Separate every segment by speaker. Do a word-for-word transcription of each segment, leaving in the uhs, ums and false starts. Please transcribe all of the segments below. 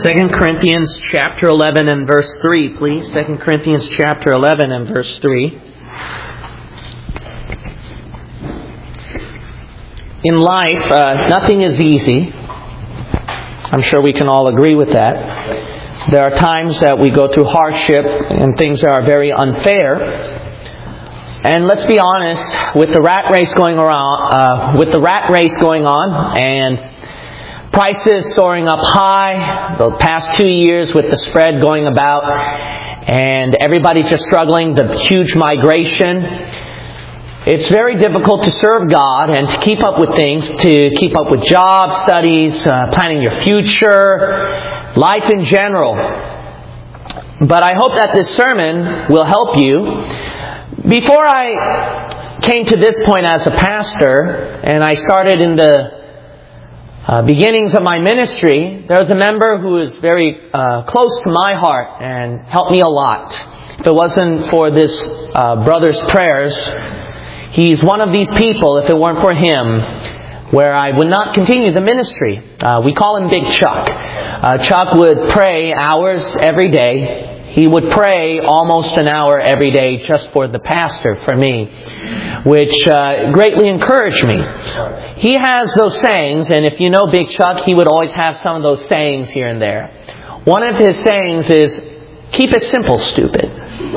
Speaker 1: Second Corinthians chapter eleven and verse three, please. Second Corinthians chapter eleven and verse three. In life, uh, nothing is easy. I'm sure we can all agree with that. There are times that we go through hardship and things that are very unfair. And let's be honest, with the rat race going around, uh, with the rat race going on, and prices soaring up high, the past two years with the spread going about, and everybody's just struggling, the huge migration. It's very difficult to serve God and to keep up with things, to keep up with jobs, studies, uh, planning your future, life in general. But I hope that this sermon will help you. Before I came to this point as a pastor, and I started in the uh, beginnings of my ministry, there was a member who was very uh, close to my heart and helped me a lot. If it wasn't for this uh, brother's prayers, he's one of these people, if it weren't for him, where I would not continue the ministry. Uh, we call him Big Chuck. Uh, Chuck would pray hours every day. He would pray almost an hour every day just for the pastor, for me, which uh, greatly encouraged me. He has those sayings, and if you know Big Chuck, he would always have some of those sayings here and there. One of his sayings is, keep it simple, stupid.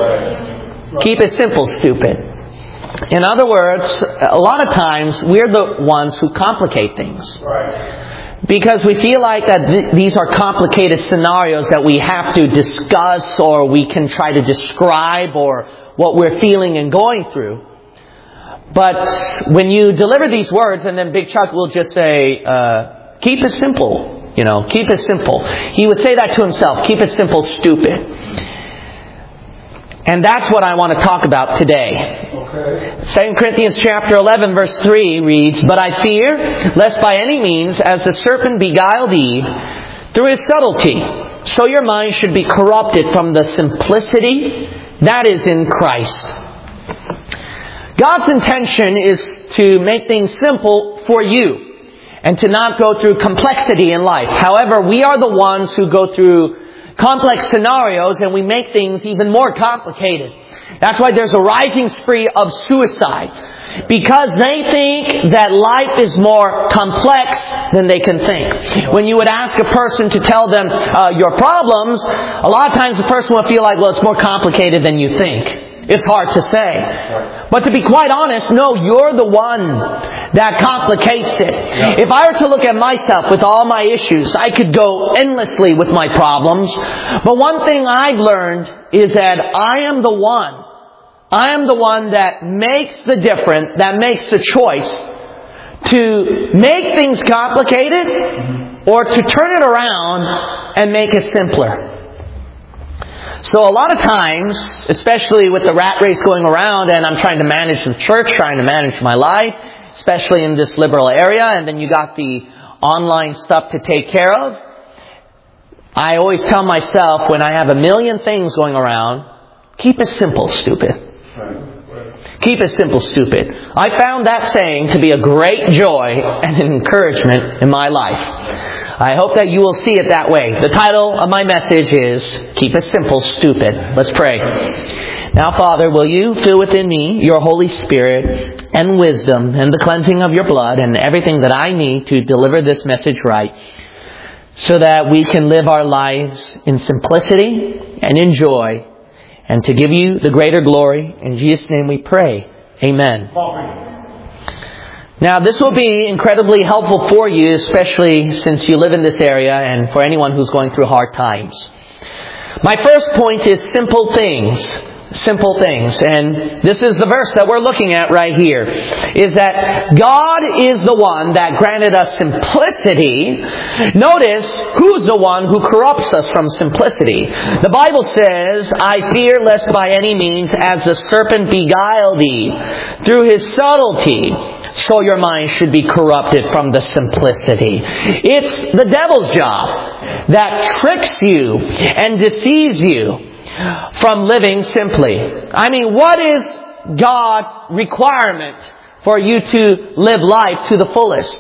Speaker 1: Keep it simple, stupid. In other words, a lot of times we're the ones who complicate things. Because we feel like that th- these are complicated scenarios that we have to discuss, or we can try to describe, or what we're feeling and going through. But when you deliver these words, and then Big Chuck will just say, uh, keep it simple, you know, keep it simple. He would say that to himself, keep it simple, stupid. And that's what I want to talk about today. Okay. Second Corinthians chapter eleven verse three reads, but I fear, lest by any means, as the serpent beguiled Eve through his subtlety, so your mind should be corrupted from the simplicity that is in Christ. God's intention is to make things simple for you, and to not go through complexity in life. However, we are the ones who go through complex scenarios, and we make things even more complicated. That's why there's a rising spree of suicide. Because they think that life is more complex than they can think. When you would ask a person to tell them uh, your problems, a lot of times the person will feel like, well, it's more complicated than you think. It's hard to say. But to be quite honest, no, you're the one that complicates it. Yeah. If I were to look at myself with all my issues, I could go endlessly with my problems. But one thing I've learned is that I am the one, I am the one that makes the difference, that makes the choice to make things complicated or to turn it around and make it simpler. So a lot of times, especially with the rat race going around, and I'm trying to manage the church, trying to manage my life, especially in this liberal area, and then you got the online stuff to take care of. I always tell myself, when I have a million things going around, keep it simple, stupid. Keep it simple, stupid. I found that saying to be a great joy and an encouragement in my life. I hope that you will see it that way. The title of my message is, Keep It Simple, Stupid. Let's pray. Now, Father, will you fill within me your Holy Spirit and wisdom and the cleansing of your blood and everything that I need to deliver this message right, so that we can live our lives in simplicity and in joy, and to give you the greater glory. In Jesus' name we pray. Amen. Now, this will be incredibly helpful for you, especially since you live in this area, and for anyone who's going through hard times. My first point is simple things. Simple things. And this is the verse that we're looking at right here. Is that God is the one that granted us simplicity. Notice who's the one who corrupts us from simplicity. The Bible says, I fear lest by any means, as the serpent beguiled thee through his subtlety, so your mind should be corrupted from the simplicity. It's the devil's job that tricks you and deceives you from living simply. I mean, what is God's requirement for you to live life to the fullest?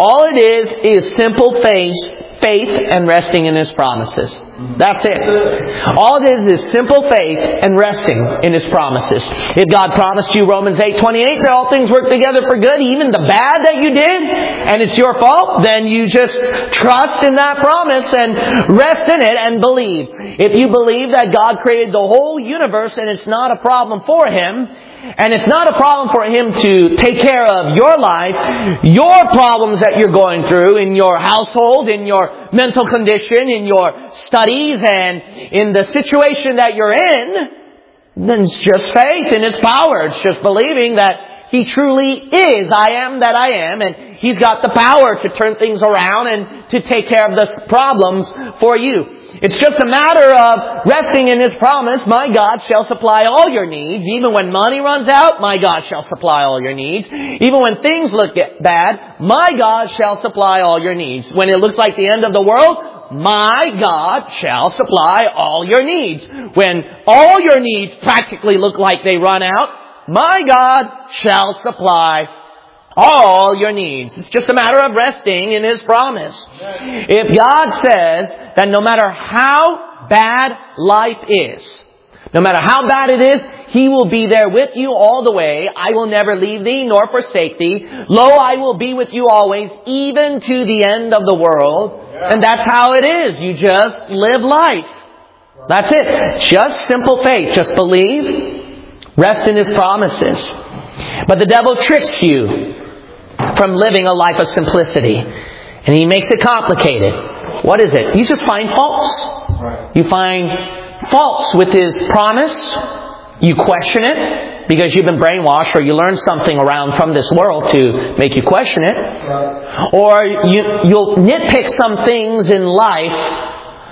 Speaker 1: All it is is simple faith, faith and resting in His promises. That's it. All it is is simple faith and resting in His promises. If God promised you Romans eight twenty-eight that all things work together for good, even the bad that you did, and it's your fault, then you just trust in that promise and rest in it and believe. If you believe that God created the whole universe and it's not a problem for Him, and it's not a problem for Him to take care of your life, your problems that you're going through in your household, in your mental condition, in your studies, and in the situation that you're in, then it's just faith in His power. It's just believing that He truly is I am that I am, and He's got the power to turn things around and to take care of the problems for you. It's just a matter of resting in His promise. My God shall supply all your needs. Even when money runs out, my God shall supply all your needs. Even when things look bad, my God shall supply all your needs. When it looks like the end of the world, my God shall supply all your needs. When all your needs practically look like they run out, my God shall supply all your needs. It's just a matter of resting in His promise. If God says that no matter how bad life is, no matter how bad it is, He will be there with you all the way. I will never leave thee nor forsake thee. Lo, I will be with you always, even to the end of the world. And that's how it is. You just live life. That's it. Just simple faith. Just believe. Rest in His promises. But the devil tricks you from living a life of simplicity. And he makes it complicated. What is it? You just find faults. You find faults with His promise. You question it because you've been brainwashed, or you learned something around from this world to make you question it. Or you, you'll nitpick some things in life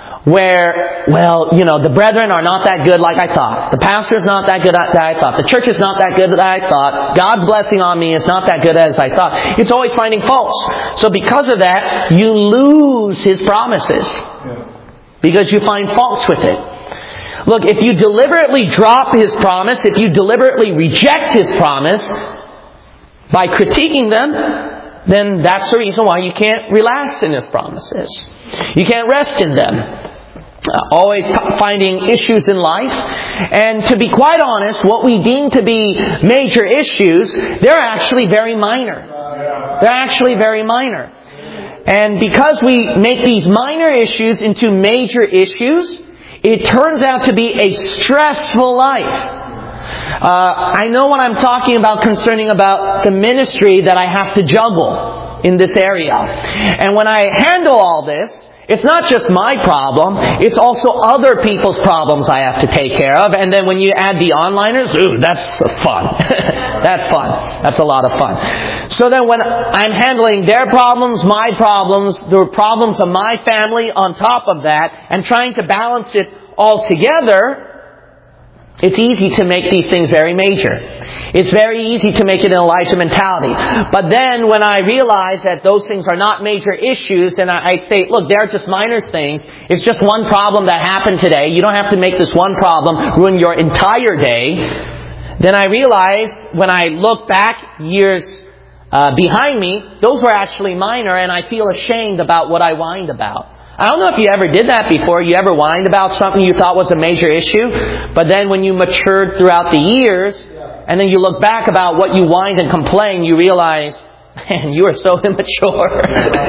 Speaker 1: where, well, you know, the brethren are not that good like I thought. The pastor is not that good that I thought. The church is not that good that I thought. God's blessing on me is not that good as I thought. It's always finding faults. So because of that, you lose His promises. Because you find faults with it. Look, if you deliberately drop His promise, if you deliberately reject His promise by critiquing them, then that's the reason why you can't relax in His promises. You can't rest in them. Uh, always finding issues in life. And to be quite honest, what we deem to be major issues, they're actually very minor. They're actually very minor. And because we make these minor issues into major issues, it turns out to be a stressful life. Uh, I know what I'm talking about concerning about the ministry that I have to juggle in this area. And when I handle all this, it's not just my problem, it's also other people's problems I have to take care of. And then when you add the onliners, ooh, that's fun. That's fun. That's a lot of fun. So then when I'm handling their problems, my problems, the problems of my family on top of that, and trying to balance it all together, it's easy to make these things very major. It's very easy to make it an Elijah mentality. But then when I realize that those things are not major issues, and I, I say, look, they're just minor things. It's just one problem that happened today. You don't have to make this one problem ruin your entire day. Then I realize when I look back years uh, behind me, those were actually minor, and I feel ashamed about what I whined about. I don't know if you ever did that before. You ever whined about something you thought was a major issue, but then when you matured throughout the years, and then you look back about what you whined and complained, you realize, man, you are so immature.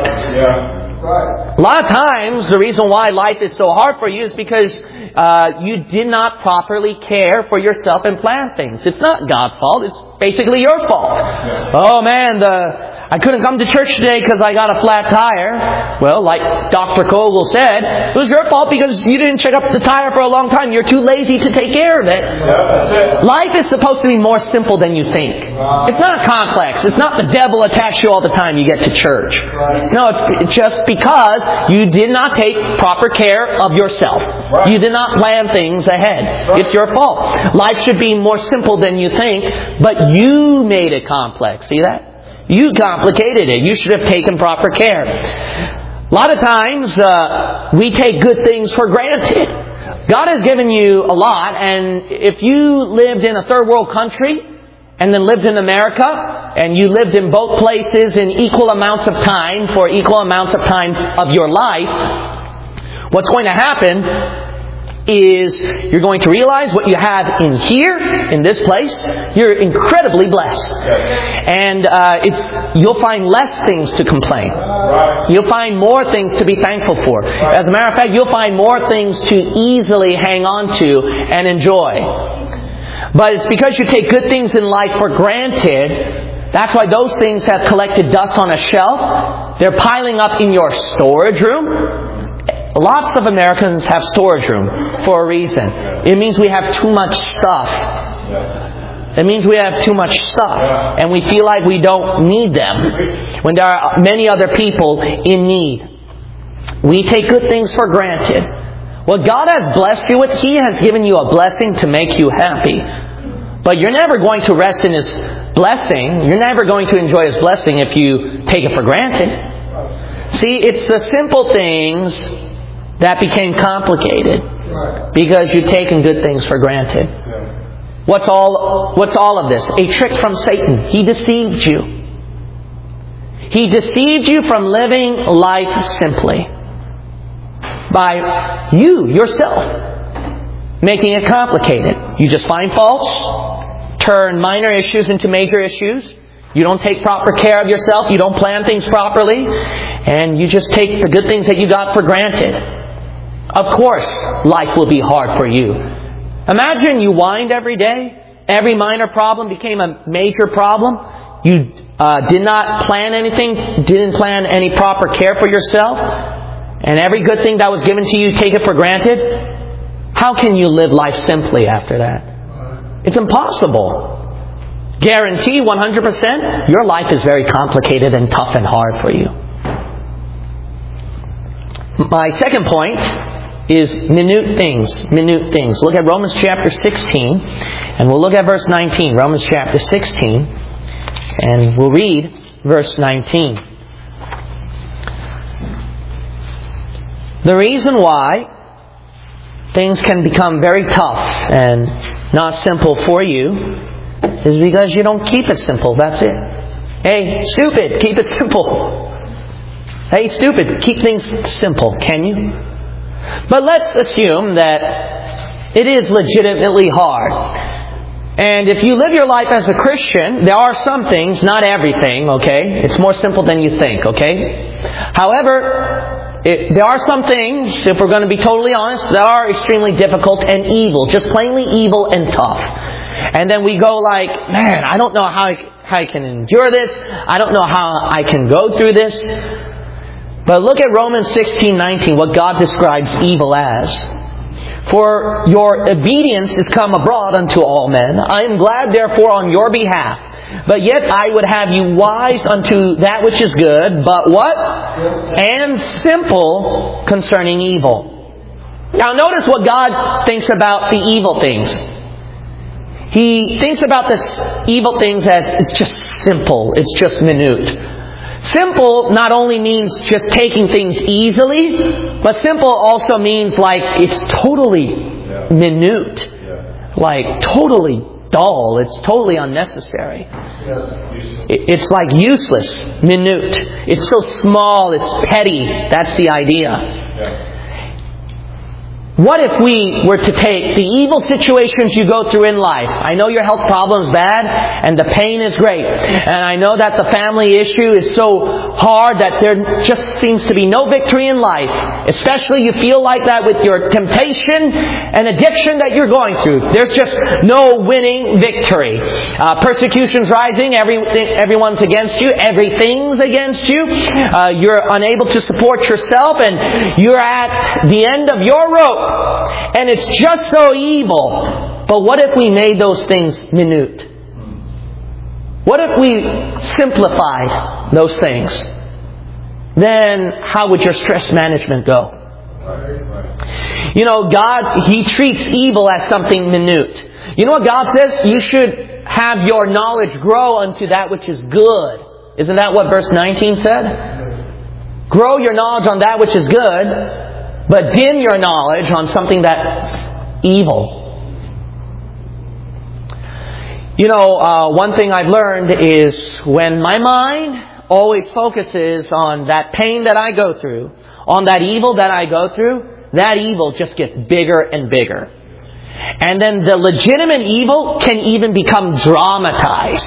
Speaker 1: A lot of times, the reason why life is so hard for you is because uh, you did not properly care for yourself and plan things. It's not God's fault. It's basically your fault. Oh man, the I couldn't come to church today because I got a flat tire. Well, like Doctor Kogel said, it was your fault because you didn't check up the tire for a long time. You're too lazy to take care of it. Yeah, that's it. Life is supposed to be more simple than you think. Right. It's not complex. It's not the devil attacks you all the time you get to church. Right. No, it's just because you did not take proper care of yourself. Right. You did not plan things ahead. Right. It's your fault. Life should be more simple than you think, but you made it complex. See that? You complicated it. You should have taken proper care. A lot of times, uh, we take good things for granted. God has given you a lot, and if you lived in a third world country and then lived in America, and you lived in both places in equal amounts of time for equal amounts of time of your life, what's going to happen is you're going to realize what you have in here, in this place, you're incredibly blessed. And uh, it's you'll find less things to complain. You'll find more things to be thankful for. As a matter of fact, you'll find more things to easily hang on to and enjoy. But it's because you take good things in life for granted. That's why those things have collected dust on a shelf. They're piling up in your storage room. Lots of Americans have storage room for a reason. It means we have too much stuff. It means we have too much stuff. And we feel like we don't need them when there are many other people in need. We take good things for granted. What God has blessed you with, He has given you a blessing to make you happy. But you're never going to rest in His blessing. You're never going to enjoy His blessing if you take it for granted. See, it's the simple things that became complicated because you've taken good things for granted. What's all, what's all of this? A trick from Satan. He deceived you. He deceived you from living life simply by you, yourself, making it complicated. You just find faults, turn minor issues into major issues. You don't take proper care of yourself. You don't plan things properly. And you just take the good things that you got for granted. Of course, life will be hard for you. Imagine you whined every day. Every minor problem became a major problem. You uh, did not plan anything. Didn't plan any proper care for yourself. And every good thing that was given to you, you take it for granted. How can you live life simply after that? It's impossible. Guarantee one hundred percent your life is very complicated and tough and hard for you. My second point is minute things. Minute things. Look at Romans chapter sixteen. And we'll look at verse nineteen. Romans chapter sixteen. And we'll read verse nineteen. The reason why things can become very tough and not simple for you is because you don't keep it simple. That's it. Hey, stupid, keep it simple. Hey, stupid, keep things simple, can you? But let's assume that it is legitimately hard. And if you live your life as a Christian, there are some things, not everything, okay? It's more simple than you think, okay? However, it, there are some things, if we're going to be totally honest, that are extremely difficult and evil. Just plainly evil and tough. And then we go like, man, I don't know how I, how I can endure this. I don't know how I can go through this. But look at Romans sixteen nineteen, what God describes evil as. For your obedience is come abroad unto all men. I am glad therefore on your behalf. But yet I would have you wise unto that which is good, but what? And simple concerning evil. Now notice what God thinks about the evil things. He thinks about this evil things as it's just simple. It's just minute. Simple not only means just taking things easily, but simple also means like it's totally yeah. minute. Yeah. Like totally dull. It's totally unnecessary. Yeah. It's like useless. Minute. It's so small. It's petty. That's the idea. Yeah. What if we were to take the evil situations you go through in life? I know your health problem is bad and the pain is great. And I know that the family issue is so hard that there just seems to be no victory in life. Especially you feel like that with your temptation and addiction that you're going through. There's just no winning victory. Uh, persecution's rising. Every, everyone's against you. Everything's against you. Uh, you're unable to support yourself and you're at the end of your rope. And it's just so evil. But what if we made those things minute? What if we simplified those things? Then how would your stress management go? You know, God, He treats evil as something minute. You know what God says? You should have your knowledge grow unto that which is good. Isn't that what verse nineteen said? Grow your knowledge on that which is good, but dim your knowledge on something that's evil. You know, uh, one thing I've learned is when my mind always focuses on that pain that I go through, on that evil that I go through, that evil just gets bigger and bigger. And then the legitimate evil can even become dramatized.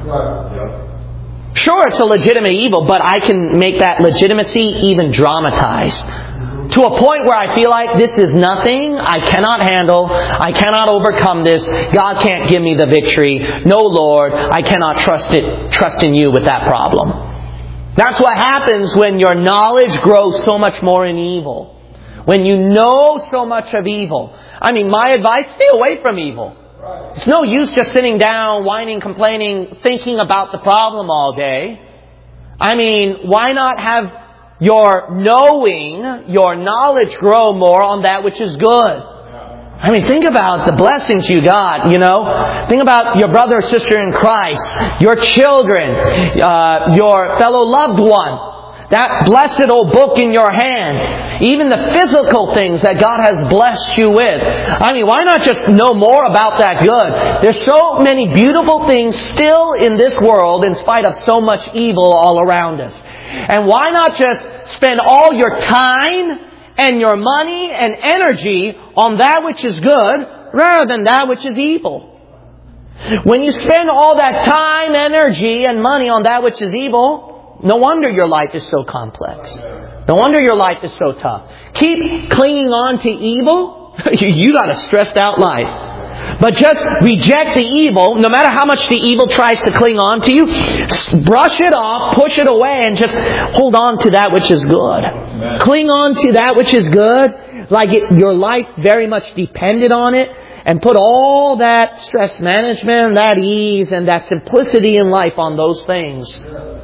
Speaker 1: Sure, it's a legitimate evil, but I can make that legitimacy even dramatized. To a point where I feel like this is nothing, I cannot handle, I cannot overcome this, God can't give me the victory. No, Lord, I cannot trust it, trust in You with that problem. That's what happens when your knowledge grows so much more in evil. When you know so much of evil. I mean, my advice, stay away from evil. It's no use just sitting down, whining, complaining, thinking about the problem all day. I mean, why not have your knowing, your knowledge grow more on that which is good? I mean, think about the blessings you got, you know. Think about your brother or sister in Christ, your children, uh, your fellow loved one. That blessed old book in your hand. Even the physical things that God has blessed you with. I mean, why not just know more about that good? There's so many beautiful things still in this world in spite of so much evil all around us. And why not just spend all your time and your money and energy on that which is good rather than that which is evil? When you spend all that time, energy, and money on that which is evil, no wonder your life is so complex. No wonder your life is so tough. Keep clinging on to evil. You got a stressed out life. But just reject the evil. No matter how much the evil tries to cling on to you, brush it off, push it away, and just hold on to that which is good. Amen. Cling on to that which is good, like it, your life very much depended on it. And put all that stress management, that ease, and that simplicity in life on those things.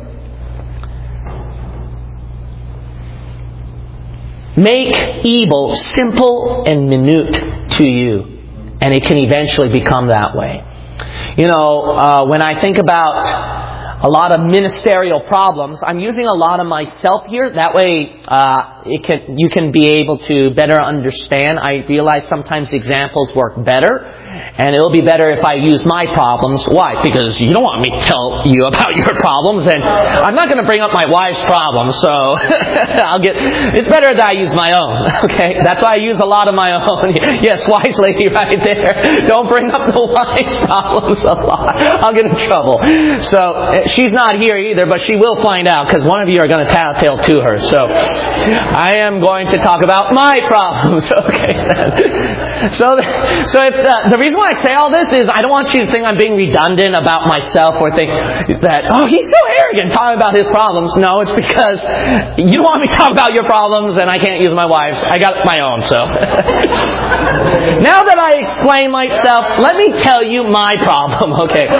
Speaker 1: Make evil simple and minute to you. And it can eventually become that way. You know, uh, when I think about a lot of ministerial problems, I'm using a lot of myself here. That way, uh, it can you can be able to better understand. I realize sometimes examples work better. And it'll be better if I use my problems. Why? Because you don't want me to tell you about your problems. And I'm not going to bring up my wife's problems. So I'll get. It's better that I use my own. Okay? That's why I use a lot of my own. Yes, wise lady right there. Don't bring up the wife's problems a lot. I'll get in trouble. So she's not here either, but she will find out because one of you are going to tattletale to her. So I am going to talk about my problems. Okay? So, so if uh, the reason why I say all this is I don't want you to think I'm being redundant about myself or think that, oh, he's so arrogant talking about his problems. No, it's because you don't want me to talk about your problems and I can't use my wife's. I got my own, so. Now that I explain myself, let me tell you my problem, okay?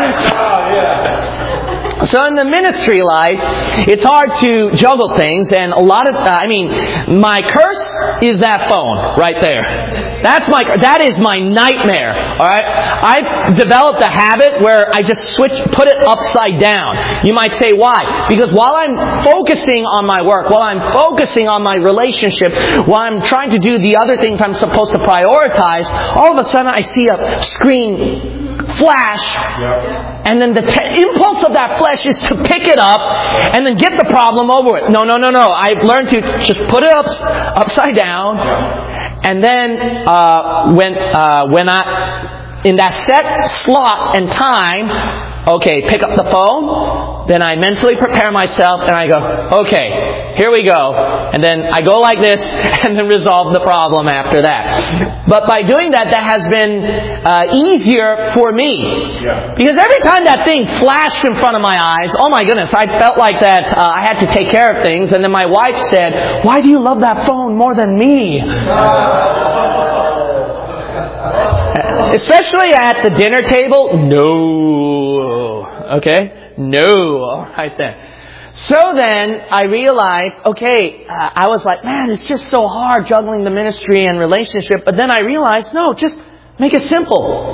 Speaker 1: So in the ministry life, it's hard to juggle things, and a lot of, uh, I mean, my curse is that phone right there. That's my, that is my nightmare. All right, I've developed a habit where I just switch, put it upside down. You might say, why? Because while I'm focusing on my work, while I'm focusing on my relationship, while I'm trying to do the other things I'm supposed to prioritize, all of a sudden I see a screen flash, and then the te- impulse of that flash is to pick it up and then get the problem over with. No, no, no, no. I've learned to just put it up, upside down, and then uh, when uh, when I in that set slot and time, okay, pick up the phone. Then I mentally prepare myself, and I go, okay, here we go, and then I go like this, and then resolve the problem after that. But by doing that, that has been uh, easier for me. Yeah. Because every time that thing flashed in front of my eyes, oh my goodness, I felt like that uh, I had to take care of things. And then my wife said, why do you love that phone more than me? Especially at the dinner table, no. Okay? No. All right then. So then I realized, okay, uh, I was like, man, it's just so hard juggling the ministry and relationship. But then I realized, no, just make it simple.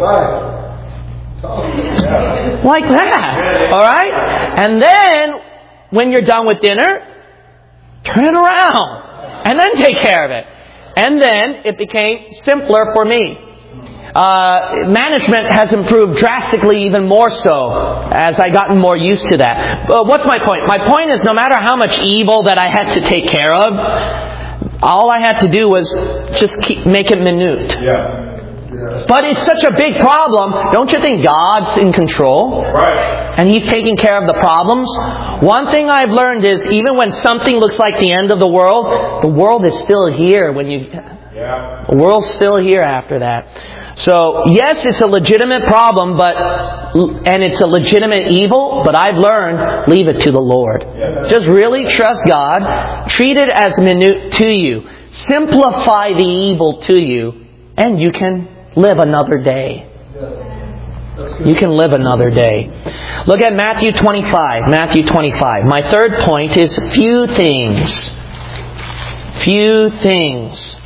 Speaker 1: Like that. All right? And then when you're done with dinner, turn it around. And then take care of it. And then it became simpler for me. Uh, management has improved drastically, even more so, as I gotten more used to that. Uh, what's my point? My point is, no matter how much evil that I had to take care of, all I had to do was just keep, make it minute.
Speaker 2: Yeah.
Speaker 1: But it's such a big problem. Don't you think God's in control?
Speaker 2: Right.
Speaker 1: And He's taking care of the problems? One thing I've learned is, even when something looks like the end of the world, the world is still here when you...
Speaker 2: Yeah.
Speaker 1: The world's still here after that. So, yes, it's a legitimate problem, but and it's a legitimate evil, but I've learned, leave it to the Lord.
Speaker 2: Yeah.
Speaker 1: Just really trust God. Treat it as minute to you. Simplify the evil to you, and you can live another day. You can live another day. Look at Matthew twenty-five. Matthew twenty-five. My third point is few things. Few things.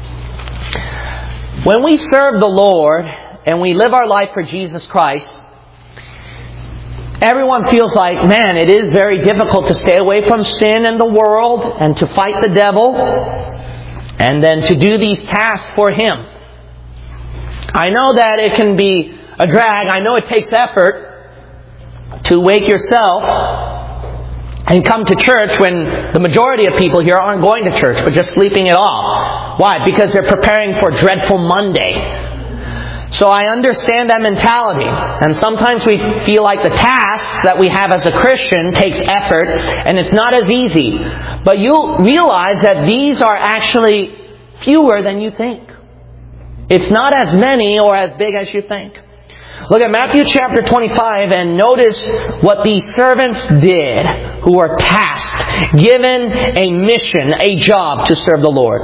Speaker 1: When we serve the Lord and we live our life for Jesus Christ, everyone feels like, man, it is very difficult to stay away from sin and the world and to fight the devil and then to do these tasks for Him. I know that it can be a drag. I know it takes effort to wake yourself and come to church when the majority of people here aren't going to church, but just sleeping it off. Why? Because they're preparing for dreadful Monday. So I understand that mentality. And sometimes we feel like the task that we have as a Christian takes effort, and it's not as easy. But you'll realize that these are actually fewer than you think. It's not as many or as big as you think. Look at Matthew chapter twenty-five and notice what these servants did who were tasked, given a mission, a job to serve the Lord.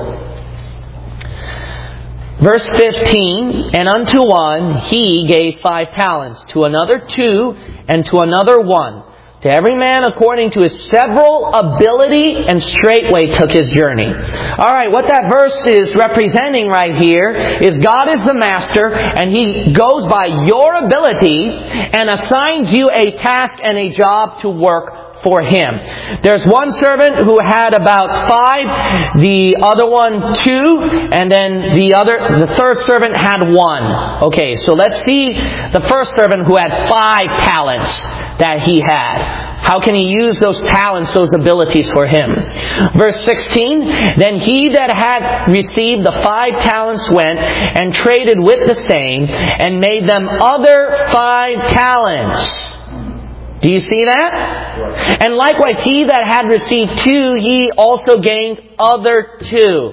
Speaker 1: Verse fifteen, and unto one He gave five talents, to another two, and to another one. To every man according to his several ability, and straightway took his journey. Alright, what that verse is representing right here is God is the master, and He goes by your ability and assigns you a task and a job to work for Him. There's one servant who had about five, the other one two, and then the other, the third servant had one. Okay, so let's see the first servant who had five talents that he had. How can he use those talents, those abilities for him? Verse sixteen, then he that had received the five talents went and traded with the same and made them other five talents. Do you see that? And likewise, he that had received two, he also gained other two.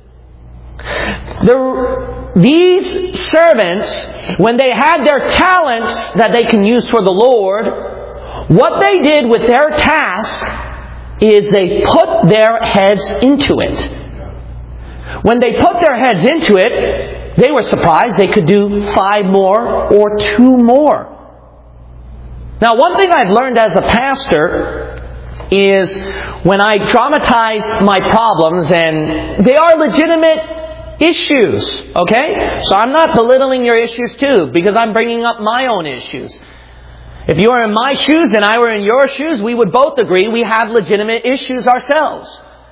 Speaker 1: The, these servants, when they had their talents that they can use for the Lord, what they did with their task is they put their heads into it. When they put their heads into it, they were surprised they could do five more or two more. Now, one thing I've learned as a pastor is when I dramatize my problems, and they are legitimate issues, okay? So I'm not belittling your issues too, because I'm bringing up my own issues. If you were in my shoes and I were in your shoes, we would both agree we have legitimate issues ourselves.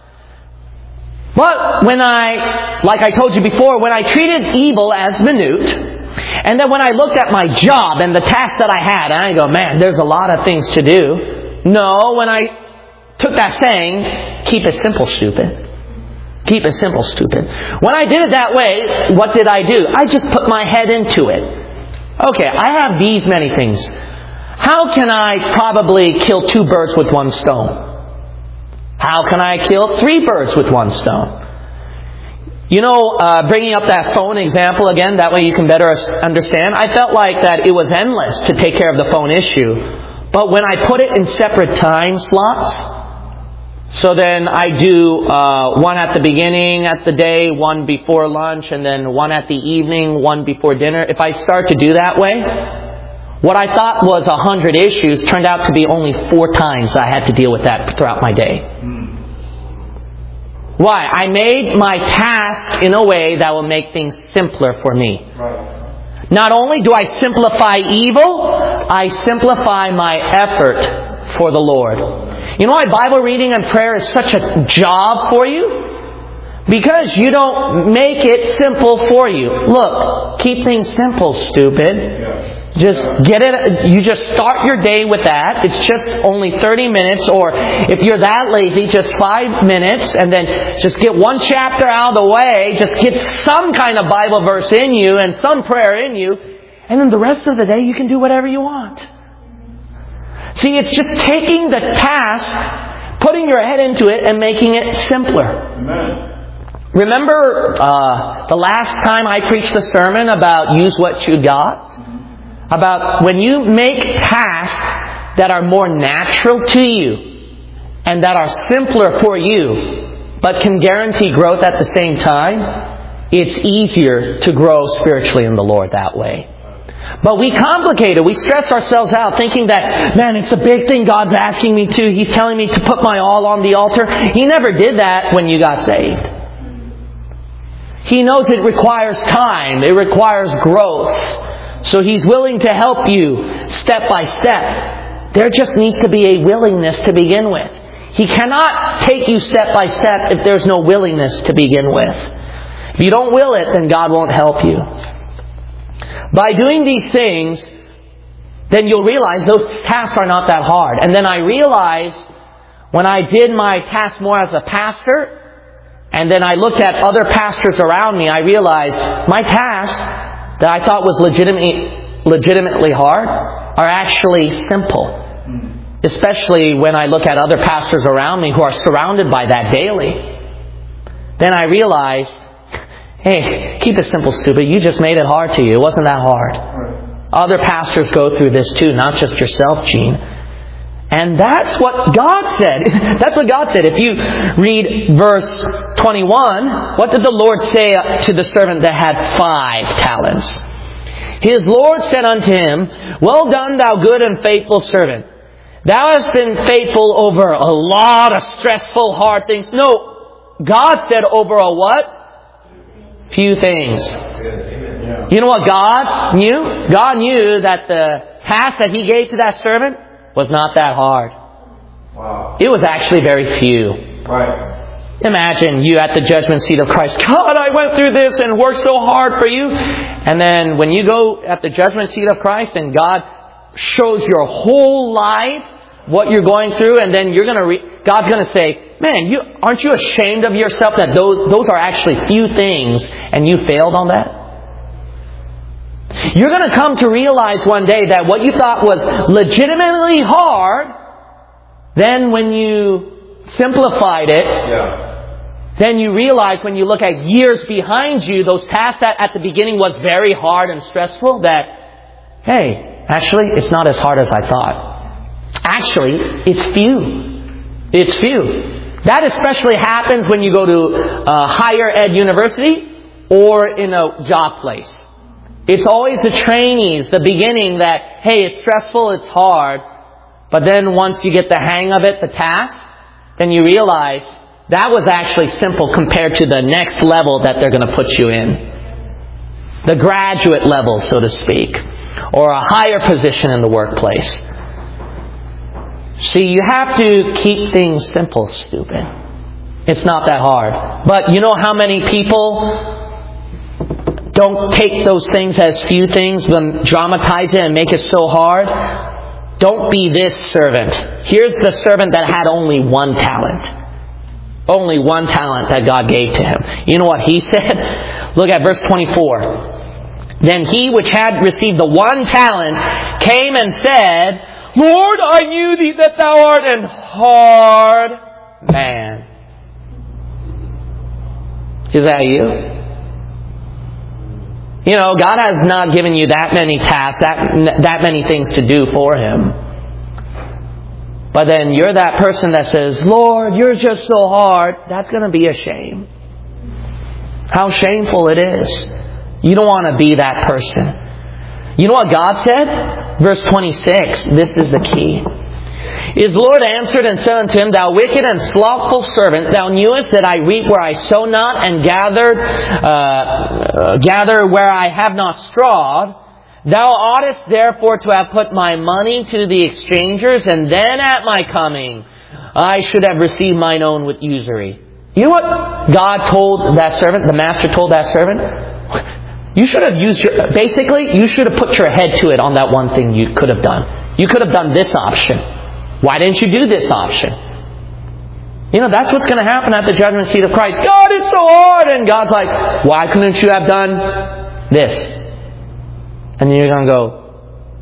Speaker 1: But when I, like I told you before, when I treated evil as minute, and then when I looked at my job and the task that I had, and I go, man, there's a lot of things to do. No, when I took that saying, keep it simple, stupid. Keep it simple, stupid. When I did it that way, what did I do? I just put my head into it. Okay, I have these many things. How can I probably kill two birds with one stone? How can I kill three birds with one stone? You know, uh, bringing up that phone example again, that way you can better understand. I felt like that it was endless to take care of the phone issue. But when I put it in separate time slots, so then I do uh, one at the beginning at the day, one before lunch, and then one at the evening, one before dinner. If I start to do that way, what I thought was a hundred issues turned out to be only four times I had to deal with that throughout my day. Why? I made my task in a way that will make things simpler for me.
Speaker 2: Right.
Speaker 1: Not only do I simplify evil, I simplify my effort for the Lord. You know why Bible reading and prayer is such a job for you? Because you don't make it simple for you. Look, keep things simple, stupid.
Speaker 2: Yeah.
Speaker 1: Just get it, you just start your day with that. It's just only thirty minutes, or if you're that lazy, just five minutes, and then just get one chapter out of the way, just get some kind of Bible verse in you and some prayer in you, and then the rest of the day you can do whatever you want. See, it's just taking the task, putting your head into it, and making it simpler.
Speaker 2: Amen.
Speaker 1: Remember uh, the last time I preached a sermon about use what you got? About when you make tasks that are more natural to you and that are simpler for you, but can guarantee growth at the same time, it's easier to grow spiritually in the Lord that way. But we complicate it. We stress ourselves out thinking that, man, it's a big thing God's asking me to. He's telling me to put my all on the altar. He never did that when you got saved. He knows it requires time. It requires growth. So He's willing to help you step by step. There just needs to be a willingness to begin with. He cannot take you step by step if there's no willingness to begin with. If you don't will it, then God won't help you. By doing these things, then you'll realize those tasks are not that hard. And then I realized when I did my task more as a pastor, and then I looked at other pastors around me, I realized my tasks that I thought was legitimately, legitimately hard are actually simple. Especially when I look at other pastors around me who are surrounded by that daily. Then I realized, hey, keep it simple, stupid. You just made it hard to you. It wasn't that hard. Other pastors go through this too, not just yourself, Gene. And that's what God said. That's what God said. If you read verse twenty-one, what did the Lord say to the servant that had five talents? His Lord said unto him, well done, thou good and faithful servant. Thou hast been faithful over a lot of stressful, hard things. No, God said over a what? Few things. You know what God knew? God knew that the task that He gave to that servant was not that hard.
Speaker 2: Wow.
Speaker 1: It was actually very few.
Speaker 2: Right.
Speaker 1: Imagine you at the judgment seat of Christ. God, I went through this and worked so hard for you. And then when you go at the judgment seat of Christ and God shows your whole life, what you're going through, and then you're going to, re- God's going to say, man, you aren't you ashamed of yourself that those those are actually few things and you failed on that? You're going to come to realize one day that what you thought was legitimately hard, then when you simplified it,
Speaker 2: Yeah.
Speaker 1: then you realize when you look at years behind you, those tasks that at the beginning was very hard and stressful, that, hey, actually, it's not as hard as I thought. Actually, it's few. It's few. That especially happens when you go to a higher ed university or in a job place. It's always the trainees, the beginning that, hey, it's stressful, it's hard. But then once you get the hang of it, the task, then you realize that was actually simple compared to the next level that they're going to put you in. The graduate level, so to speak. Or a higher position in the workplace. See, you have to keep things simple, stupid. It's not that hard. But you know how many people don't take those things as few things, but dramatize it and make it so hard? Don't be this servant. Here's the servant that had only one talent. Only one talent that God gave to him. You know what he said? Look at verse twenty-four. Then he which had received the one talent came and said, Lord, I knew thee that thou art an hard man. Is that you? You know, God has not given you that many tasks, that, that many things to do for Him. But then you're that person that says, Lord, you're just so hard. That's going to be a shame. How shameful it is. You don't want to be that person. You know what God said? Verse twenty-six. This is the key. His Lord answered and said unto him, Thou wicked and slothful servant, thou knewest that I reap where I sow not, and gathered, uh, uh, gather where I have not strawed. Thou oughtest therefore to have put my money to the exchangers, and then at my coming I should have received mine own with usury. You know what God told that servant, the master told that servant? You should have used your, basically, you should have put your head to it on that one thing you could have done. You could have done this option. Why didn't you do this option? You know, that's what's going to happen at the judgment seat of Christ. God, it's so hard. And God's like, why couldn't you have done this? And then you're going to go,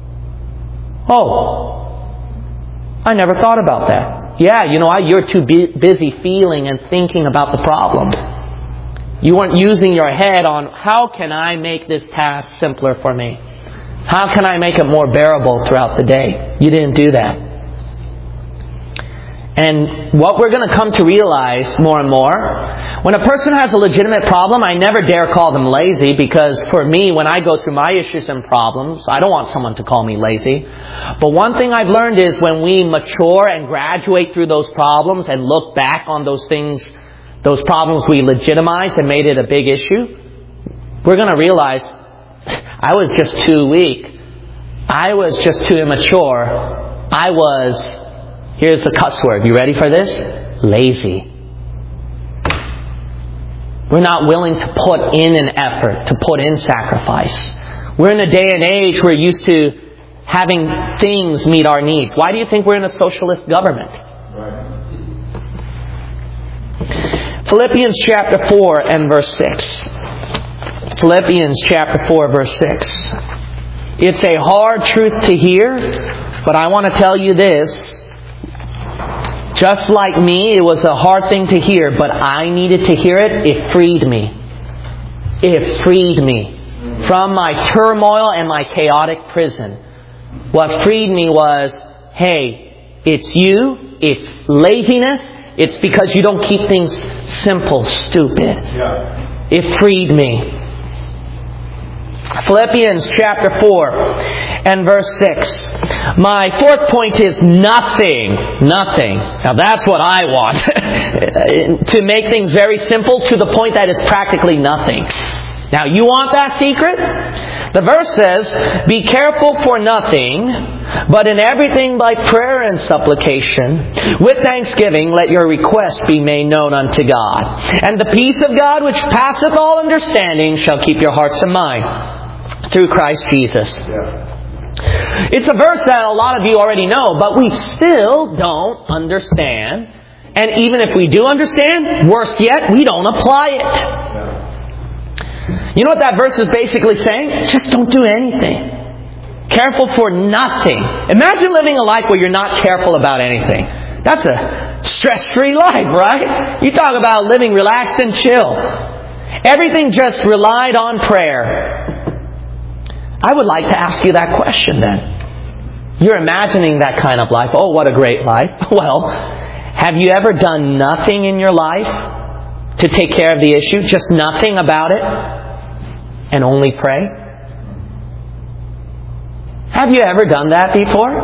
Speaker 1: oh, I never thought about that. Yeah, you know what? You're too bu- busy feeling and thinking about the problem. You weren't using your head on, how can I make this task simpler for me? How can I make it more bearable throughout the day? You didn't do that. And what we're going to come to realize more and more, when a person has a legitimate problem, I never dare call them lazy, because for me, when I go through my issues and problems, I don't want someone to call me lazy. But one thing I've learned is when we mature and graduate through those problems and look back on those things, those problems we legitimized and made it a big issue, we're going to realize, I was just too weak. I was just too immature. I was... Here's the cuss word. You ready for this? Lazy. We're not willing to put in an effort, to put in sacrifice. We're in a day and age we're used to having things meet our needs. Why do you think we're in a socialist government?
Speaker 2: Right.
Speaker 1: Philippians chapter four and verse six. Philippians chapter four verse six. It's a hard truth to hear, but I want to tell you this. Just like me, it was a hard thing to hear, but I needed to hear it. It freed me. It freed me from my turmoil and my chaotic prison. What freed me was, hey, it's you, it's laziness, it's because you don't keep things simple, stupid.
Speaker 2: Yeah.
Speaker 1: It freed me. Philippians chapter four and verse six. My fourth point is nothing. Nothing. Now that's what I want. To make things very simple to the point that it's practically nothing. Now you want that secret? The verse says, be careful for nothing, but in everything by prayer and supplication, with thanksgiving let your requests be made known unto God. And the peace of God which passeth all understanding shall keep your hearts and mind through Christ Jesus.
Speaker 2: Yeah.
Speaker 1: It's a verse that a lot of you already know, but we still don't understand. And even if we do understand, worse yet, we don't apply it.
Speaker 2: Yeah.
Speaker 1: You know what that verse is basically saying? Just don't do anything. Careful for nothing. Imagine living a life where you're not careful about anything. That's a stress-free life, right? You talk about living relaxed and chill. Everything just relied on prayer. I would like to ask you that question then. You're imagining that kind of life. Oh, what a great life. Well, have you ever done nothing in your life to take care of the issue? Just nothing about it? And only pray? Have you ever done that before?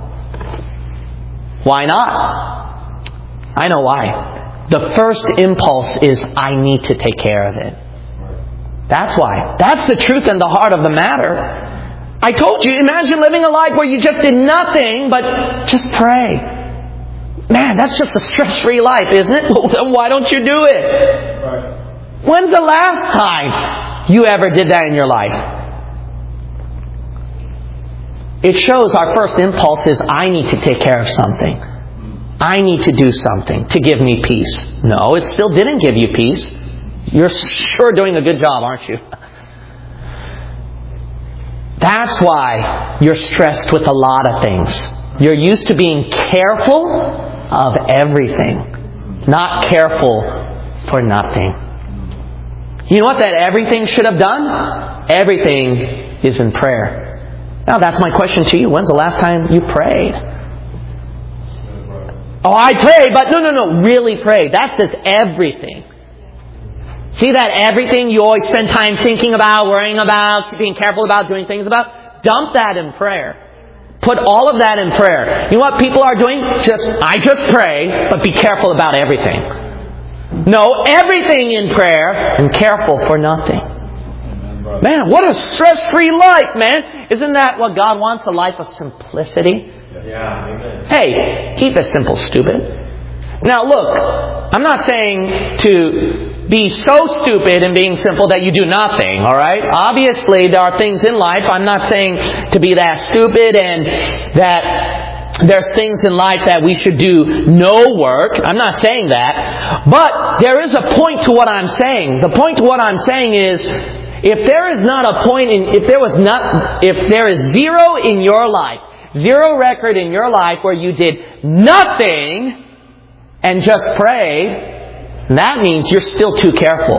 Speaker 1: Why not? I know why. The first impulse is, I need to take care of it. That's why. That's the truth and the heart of the matter. I told you, imagine living a life where you just did nothing but just pray. Man, that's just a stress-free life, isn't it? Well, then why don't you do it?
Speaker 2: Right.
Speaker 1: When's the last time you ever did that in your life? It shows our first impulse is, I need to take care of something. I need to do something to give me peace. No, it still didn't give you peace. You're sure doing a good job, aren't you? That's why you're stressed with a lot of things. You're used to being careful of everything, not careful for nothing. You know what that everything should have done? Everything is in prayer. Now that's my question to you. When's the last time you prayed? Oh, I prayed, but no, no, no, really prayed. That says everything. See that everything you always spend time thinking about, worrying about, being careful about, doing things about? Dump that in prayer. Put all of that in prayer. You know what people are doing? Just, I just pray, but be careful about everything. No, everything in prayer and careful for nothing. Man, what a stress-free life, man. Isn't that what God wants? A life of simplicity?
Speaker 2: Yeah. Amen.
Speaker 1: Hey, keep it simple, stupid. Now look, I'm not saying to be so stupid and being simple that you do nothing, alright? Obviously, there are things in life. I'm not saying to be that stupid and that there's things in life that we should do no work. I'm not saying that. But there is a point to what I'm saying. The point to what I'm saying is, if there is not a point in, if there was not, if there is zero in your life, zero record in your life where you did nothing and just prayed, that means you're still too careful.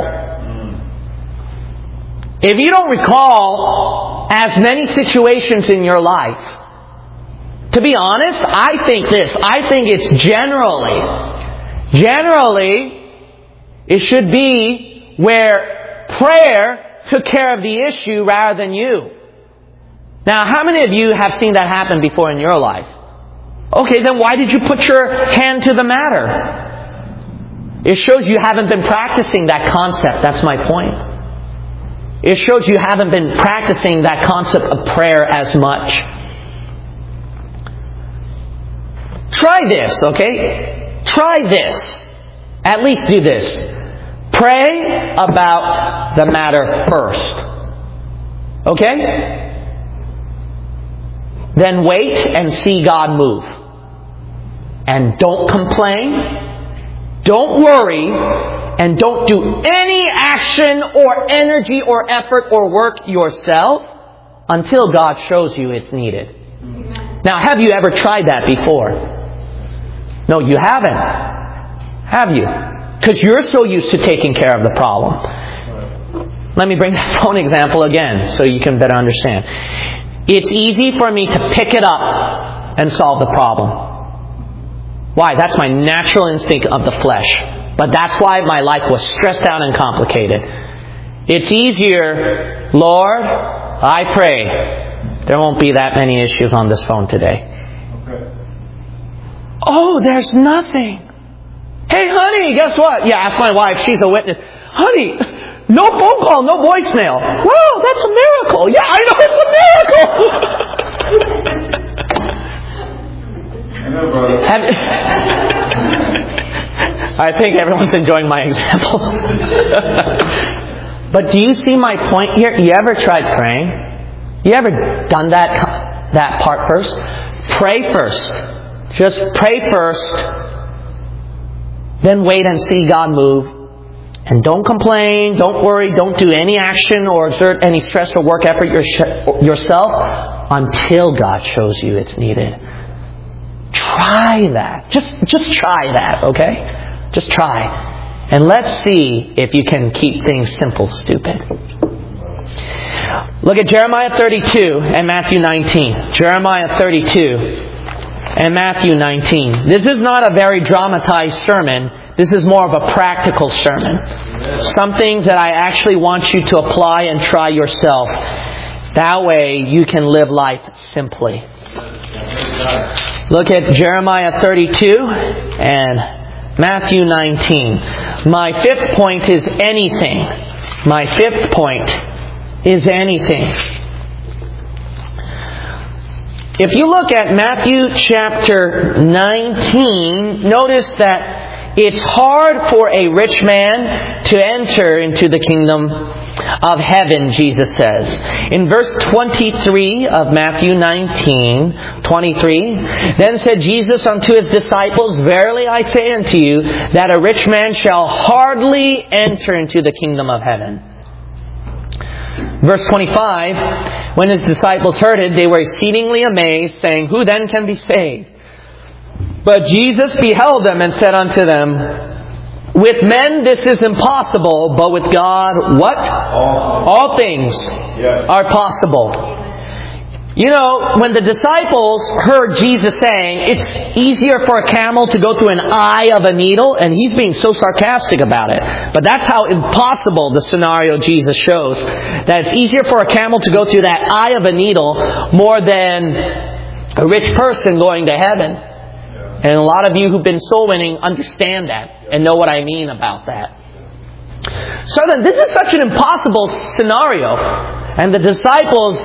Speaker 1: If you don't recall as many situations in your life, to be honest, I think this. I think it's generally, generally, it should be where prayer took care of the issue rather than you. Now, how many of you have seen that happen before in your life? Okay, then why did you put your hand to the matter? It shows you haven't been practicing that concept. That's my point. It shows you haven't been practicing that concept of prayer as much. Try this, okay? Try this. At least do this. Pray about the matter first. Okay? Then wait and see God move. And don't complain. Don't worry. And don't do any action or energy or effort or work yourself until God shows you it's needed. Now, have you ever tried that before? No, you haven't. Have you? Because you're so used to taking care of the problem. Let me bring that phone example again so you can better understand. It's easy for me to pick it up and solve the problem. Why? That's my natural instinct of the flesh. But that's why my life was stressed out and complicated. It's easier, Lord, I pray there won't be that many issues on this phone today. Oh, there's nothing. Hey, honey, guess what? Yeah, ask my wife. She's a witness. Honey, no phone call, no voicemail. Wow, that's a miracle. Yeah, I know it's a miracle.
Speaker 2: I know, brother.
Speaker 1: Have, I think everyone's enjoying my example. But do you see my point here? You ever tried praying? You ever done that that part first? Pray first. Just pray first. Then wait and see God move. And don't complain, don't worry, don't do any action or exert any stress or work effort yourself until God shows you it's needed. Try that. Just, just try that, okay? Just try. And let's see if you can keep things simple, stupid. Look at Jeremiah thirty-two and Matthew nineteen. Jeremiah thirty-two and Matthew nineteen. This is not a very dramatized sermon. This is more of a practical sermon. Some things that I actually want you to apply and try yourself. That way you can live life simply. Look at Jeremiah thirty-two and Matthew nineteen. My fifth point is anything. My fifth point is anything. If you look at Matthew chapter nineteen, notice that it's hard for a rich man to enter into the kingdom of heaven, Jesus says. In verse twenty-three of Matthew nineteen, twenty-three, then said Jesus unto his disciples, verily I say unto you, that a rich man shall hardly enter into the kingdom of heaven. Verse twenty-five, when his disciples heard it, they were exceedingly amazed, saying, who then can be saved? But Jesus beheld them and said unto them, with men this is impossible, but with God, what?
Speaker 2: All,
Speaker 1: All things
Speaker 2: yes.
Speaker 1: are possible. You know, when the disciples heard Jesus saying, it's easier for a camel to go through an eye of a needle, and he's being so sarcastic about it. But that's how impossible the scenario Jesus shows. That it's easier for a camel to go through that eye of a needle more than a rich person going to heaven. And a lot of you who've been soul winning understand that and know what I mean about that. So then, this is such an impossible scenario. And the disciples,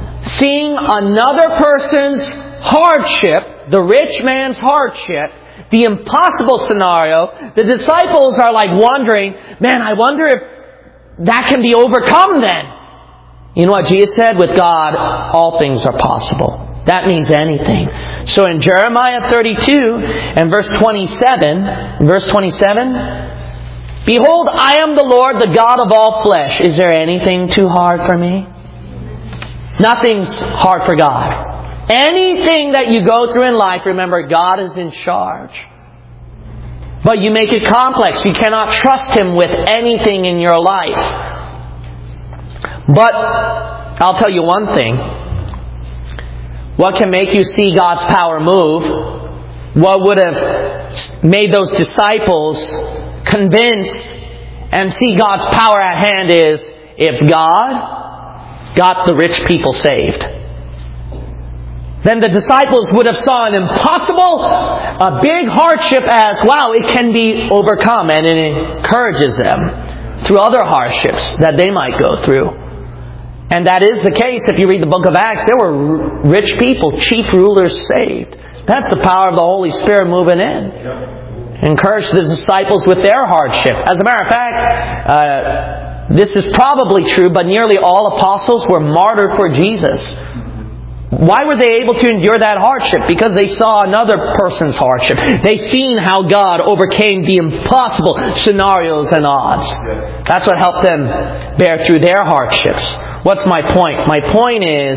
Speaker 1: seeing another person's hardship, the rich man's hardship, the impossible scenario, the disciples are like wondering, man, I wonder if that can be overcome then. You know what Jesus said? With God, all things are possible. That means anything. So in Jeremiah thirty-two and verse twenty-seven, verse twenty-seven, behold, I am the Lord, the God of all flesh. Is there anything too hard for me? Nothing's hard for God. Anything that you go through in life, remember, God is in charge. But you make it complex. You cannot trust Him with anything in your life. But I'll tell you one thing. What can make you see God's power move? What would have made those disciples convinced and see God's power at hand is if God got the rich people saved. Then the disciples would have saw an impossible, a big hardship as, wow, it can be overcome. And it encourages them through other hardships that they might go through. And that is the case if you read the book of Acts. There were rich people, chief rulers saved. That's the power of the Holy Spirit moving in. Encourage the disciples with their hardship. As a matter of fact, uh, this is probably true, but nearly all apostles were martyred for Jesus. Why were they able to endure that hardship? Because they saw another person's hardship. They seen how God overcame the impossible scenarios and odds. That's what helped them bear through their hardships. What's my point? My point is,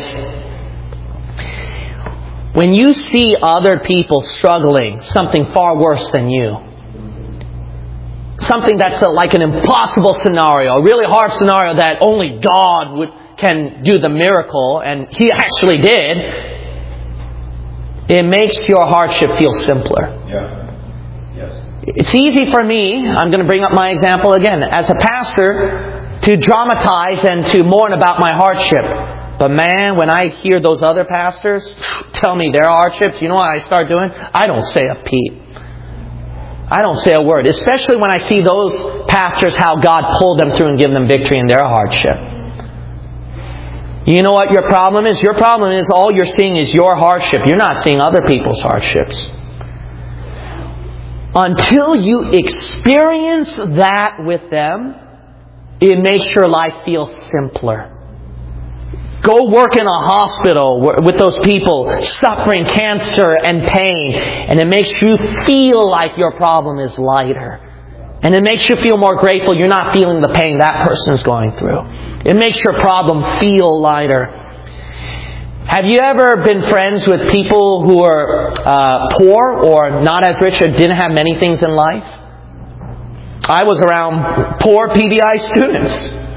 Speaker 1: when you see other people struggling, something far worse than you, something that's a, like an impossible scenario, a really hard scenario that only God would can do the miracle, and He actually did, it makes your hardship feel simpler.
Speaker 2: Yeah. Yes.
Speaker 1: It's easy for me, I'm going to bring up my example again, as a pastor, to dramatize and to mourn about my hardship. But man, when I hear those other pastors tell me their hardships, you know what I start doing? I don't say a peep. I don't say a word. Especially when I see those pastors, how God pulled them through and given them victory in their hardship. You know what your problem is? Your problem is all you're seeing is your hardship. You're not seeing other people's hardships. Until you experience that with them, it makes your life feel simpler. Go work in a hospital with those people suffering cancer and pain, and it makes you feel like your problem is lighter. And it makes you feel more grateful. You're not feeling the pain that person is going through. It makes your problem feel lighter. Have you ever been friends with people who are uh, poor or not as rich or didn't have many things in life? I was around poor P B I students.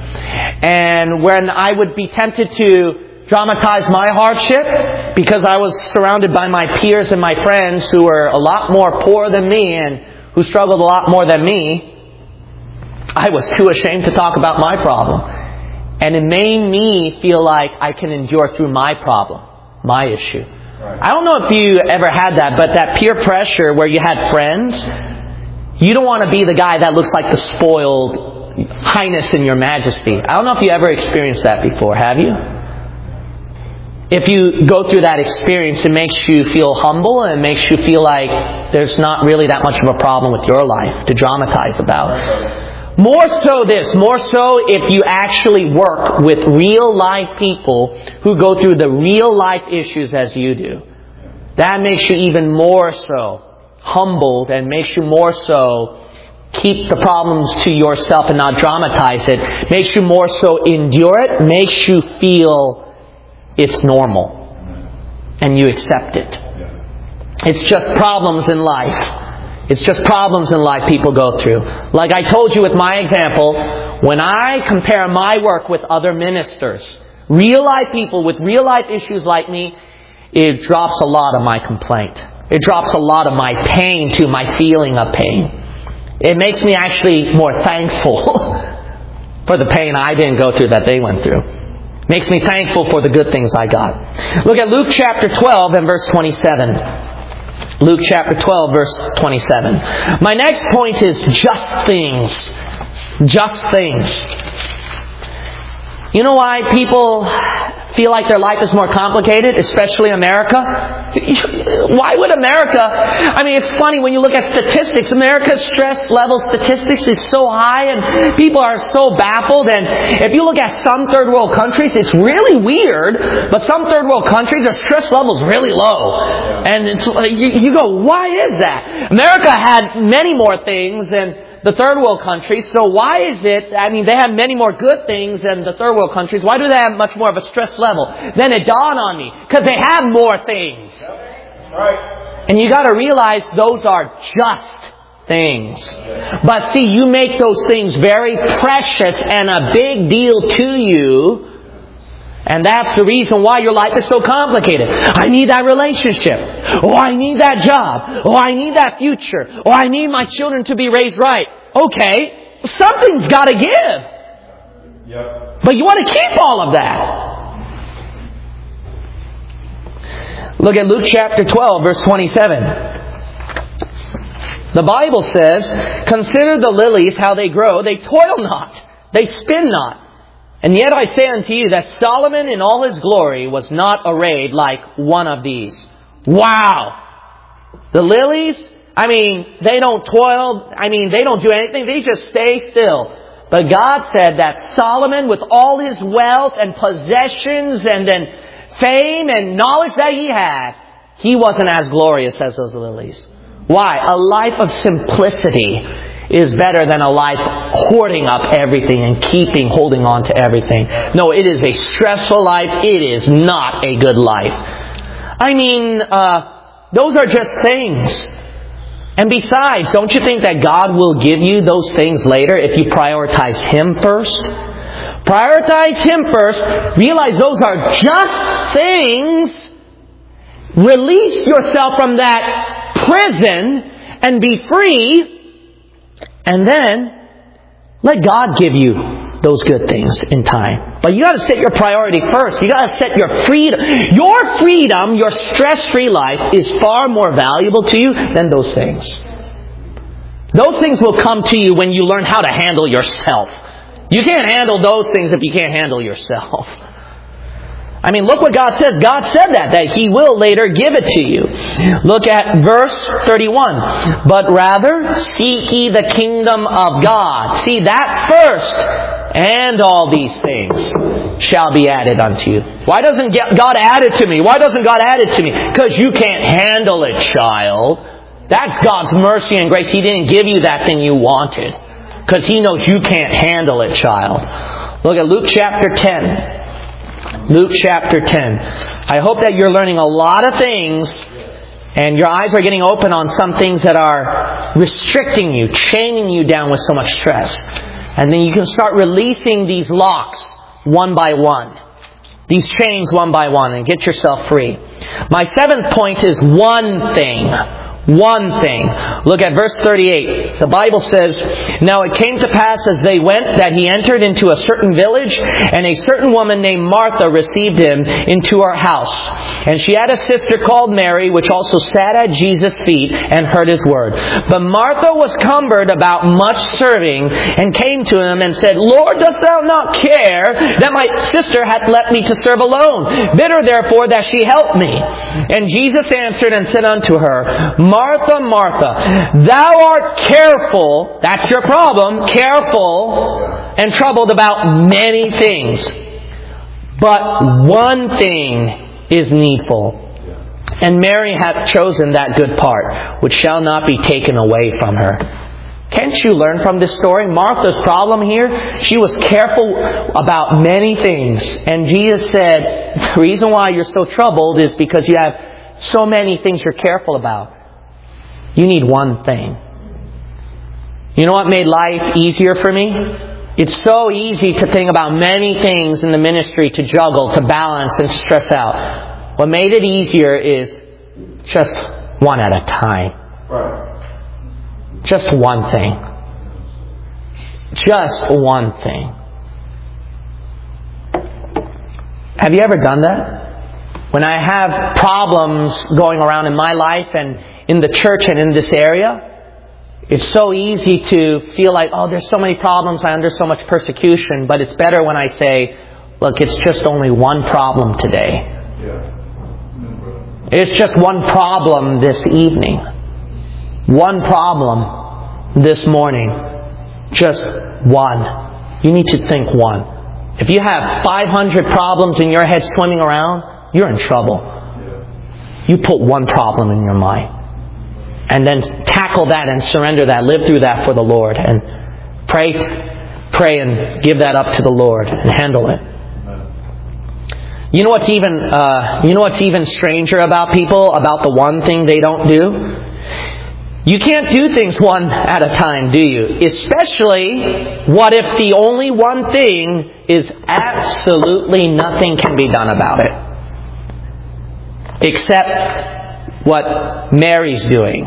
Speaker 1: And when I would be tempted to dramatize my hardship, because I was surrounded by my peers and my friends who were a lot more poor than me and who struggled a lot more than me, I was too ashamed to talk about my problem. And it made me feel like I can endure through my problem, my issue. Right. I don't know if you ever had that, but that peer pressure where you had friends, you don't want to be the guy that looks like the spoiled highness in your majesty. I don't know if you ever experienced that before, have you? If you go through that experience, it makes you feel humble and it makes you feel like there's not really that much of a problem with your life to dramatize about. More so this, more so if you actually work with real life people who go through the real life issues as you do. That makes you even more so humbled and makes you more so keep the problems to yourself and not dramatize it. Makes you more so endure it. Makes you feel it's normal. And you accept it. It's just problems in life. It's just problems in life people go through. Like I told you with my example, when I compare my work with other ministers, real life people with real life issues like me, it drops a lot of my complaint. It drops a lot of my pain to my feeling of pain. It makes me actually more thankful for the pain I didn't go through that they went through. Makes me thankful for the good things I got. Look at Luke chapter twelve and verse twenty-seven. Luke chapter twelve verse twenty-seven. My next point is just things. Just things. You know why people feel like their life is more complicated, especially America? Why would America... I mean, it's funny when you look at statistics. America's stress level statistics is so high and people are so baffled. And if you look at some third world countries, it's really weird. But some third world countries, the stress level is really low. And it's, you, you go, why is that? America had many more things than the third world countries, so why is it, I mean, they have many more good things than the third world countries. Why do they have much more of a stress level? Then it dawned on me, because they have more things.
Speaker 2: Right.
Speaker 1: And you got to realize those are just things. But see, you make those things very precious and a big deal to you. And that's the reason why your life is so complicated. I need that relationship. Oh, I need that job. Oh, I need that future. Oh, I need my children to be raised right. Okay, something's got to give.
Speaker 2: Yep.
Speaker 1: But you want to keep all of that. Look at Luke chapter twelve, verse twenty-seven. The Bible says, "Consider the lilies, how they grow. They toil not. They spin not. And yet I say unto you that Solomon in all his glory was not arrayed like one of these." Wow! The lilies, I mean, they don't toil. I mean, they don't do anything. They just stay still. But God said that Solomon, with all his wealth and possessions and then fame and knowledge that he had, he wasn't as glorious as those lilies. Why? A life of simplicity is better than a life hoarding up everything and keeping, holding on to everything. No, it is a stressful life. It is not a good life. I mean, uh, those are just things. And besides, don't you think that God will give you those things later if you prioritize Him first? Prioritize Him first. Realize those are just things. Release yourself from that prison and be free. And then, let God give you those good things in time. But you got to set your priority first. You got to set your freedom. Your freedom, your stress-free life is far more valuable to you than those things. Those things will come to you when you learn how to handle yourself. You can't handle those things if you can't handle yourself. I mean, look what God says. God said that, that He will later give it to you. Look at verse thirty-one. "But rather seek ye the kingdom of God." See that first. "And all these things shall be added unto you." Why doesn't God add it to me? Why doesn't God add it to me? Because you can't handle it, child. That's God's mercy and grace. He didn't give you that thing you wanted. Because He knows you can't handle it, child. Look at Luke chapter ten. Luke chapter ten. I hope that you're learning a lot of things and your eyes are getting open on some things that are restricting you, chaining you down with so much stress. And then you can start releasing these locks one by one. These chains one by one and get yourself free. My seventh point is one thing. One thing. Look at verse thirty-eight. The Bible says, "Now it came to pass as they went that he entered into a certain village, and a certain woman named Martha received him into her house. And she had a sister called Mary, which also sat at Jesus' feet and heard his word. But Martha was cumbered about much serving, and came to him and said, Lord, dost thou not care that my sister hath left me to serve alone? Bid her therefore that she help me. And Jesus answered and said unto her, Martha, Martha, thou art careful," that's your problem, careful and troubled about many things. But one thing is needful. And Mary hath chosen that good part, which shall not be taken away from her. Can't you learn from this story? Martha's problem here, she was careful about many things. And Jesus said, the reason why you're so troubled is because you have so many things you're careful about. You need one thing. You know what made life easier for me? It's so easy to think about many things in the ministry, to juggle, to balance, and to stress out. What made it easier is just one at a time.
Speaker 2: Right.
Speaker 1: Just one thing. Just one thing. Have you ever done that? When I have problems going around in my life and in the church and in this area, it's so easy to feel like, oh, there's so many problems, I'm under so much persecution. But it's better when I say, look, it's just only one problem today.
Speaker 2: Yeah.
Speaker 1: It's just one problem this evening. One problem this morning. Just one. You need to think one. If you have five hundred problems in your head swimming around, you're in trouble.
Speaker 2: Yeah.
Speaker 1: You put one problem in your mind. And then tackle that and surrender that. Live through that for the Lord. And pray, pray and give that up to the Lord and handle it. You know what's even, uh, you know what's even stranger about people, about the one thing they don't do? You can't do things one at a time, do you? Especially, what if the only one thing is absolutely nothing can be done about it? Except what Mary's doing.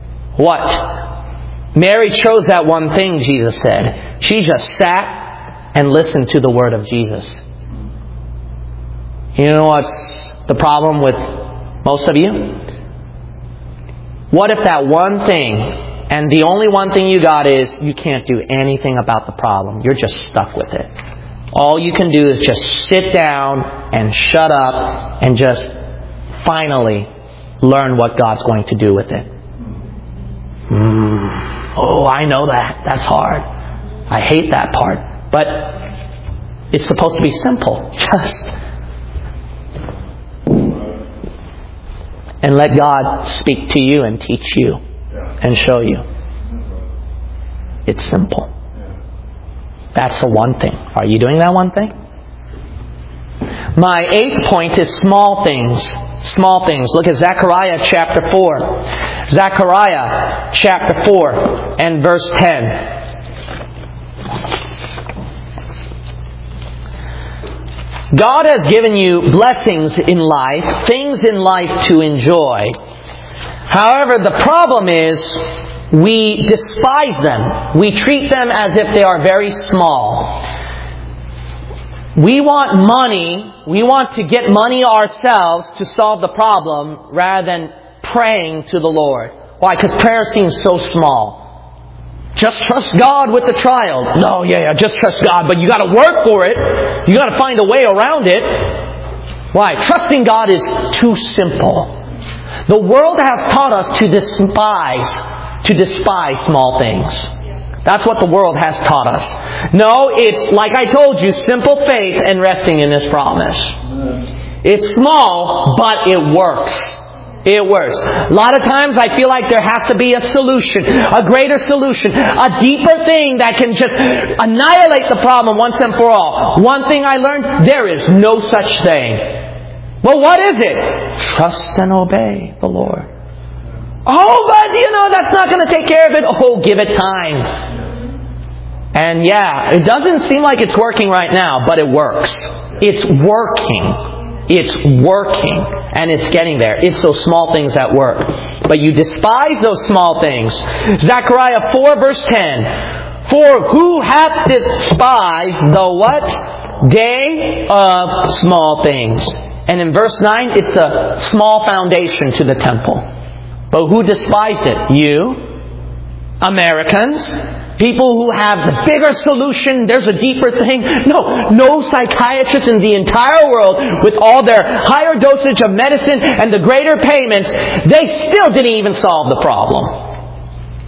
Speaker 1: What? Mary chose that one thing, Jesus said. She just sat and listened to the word of Jesus. You know what's the problem with most of you? What if that one thing, and the only one thing you got is you can't do anything about the problem. You're just stuck with it. All you can do is just sit down and shut up and just finally learn what God's going to do with it. Mm. Oh, I know that. That's hard. I hate that part. But it's supposed to be simple. Just and let God speak to you and teach you and show you. It's simple. That's the one thing. Are you doing that one thing? My eighth point is small things. Small things. Look at Zechariah chapter four. Zechariah chapter four and verse ten. God has given you blessings in life, things in life to enjoy. However, the problem is we despise them. We treat them as if they are very small. We want money, we want to get money ourselves to solve the problem rather than praying to the Lord. Why? Because prayer seems so small. Just trust God with the trial. No, yeah, yeah, just trust God. But you got to work for it. You got to find a way around it. Why? Trusting God is too simple. The world has taught us to despise, to despise small things. That's what the world has taught us. No, it's like I told you, simple faith and resting in His promise. It's small, but it works. It works. A lot of times I feel like there has to be a solution, a greater solution, a deeper thing that can just annihilate the problem once and for all. One thing I learned, there is no such thing. Well, what is it? Trust and obey the Lord. Oh, but you know, that's not going to take care of it. Oh, give it time. And yeah, it doesn't seem like it's working right now, but it works. It's working. It's working. And it's getting there. It's those small things that work. But you despise those small things. Zechariah four verse ten. For who hath despised the what? Day of small things. And in verse nine, it's a small foundation to the temple. But who despised it? You. Americans. People who have the bigger solution, there's a deeper thing. No, no psychiatrist in the entire world with all their higher dosage of medicine and the greater payments, they still didn't even solve the problem.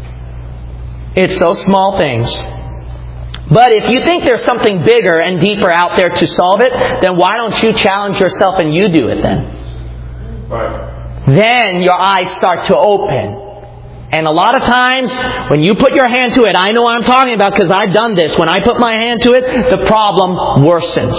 Speaker 1: It's those small things. But if you think there's something bigger and deeper out there to solve it, then why don't you challenge yourself and you do it then?
Speaker 2: Right.
Speaker 1: Then your eyes start to open. And a lot of times, when you put your hand to it, I know what I'm talking about because I've done this. When I put my hand to it, the problem worsens.